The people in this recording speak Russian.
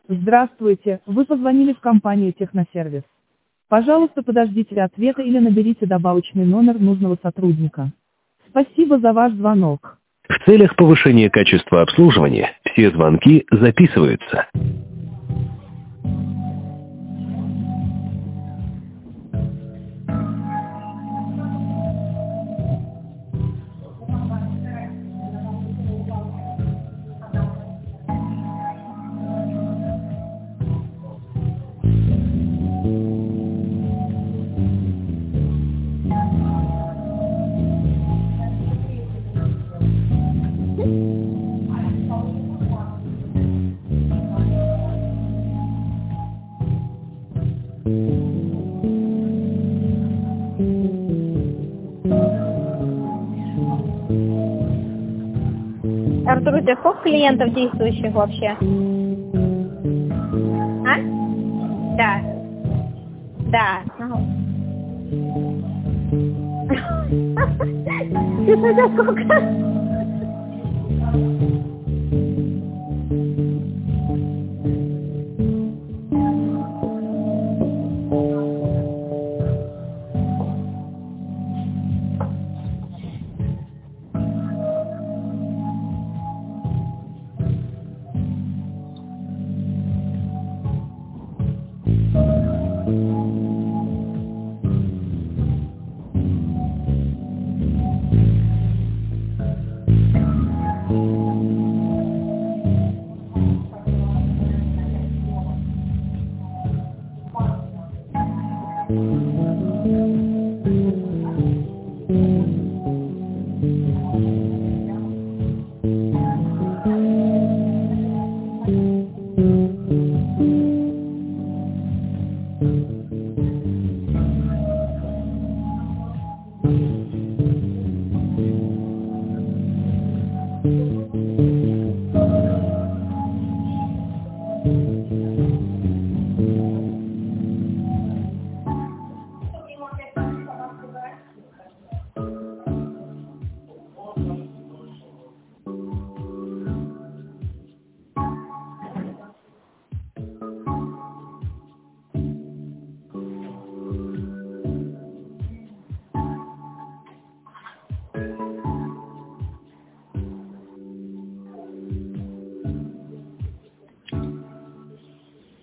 Здравствуйте, вы позвонили в компанию Техносервис. Пожалуйста, подождите ответа или наберите добавочный номер нужного сотрудника. Спасибо за ваш звонок. В целях повышения качества обслуживания все звонки записываются. Артур, у тебя сколько клиентов действующих вообще? А? Да. Да. Ага. Ты смотря сколько?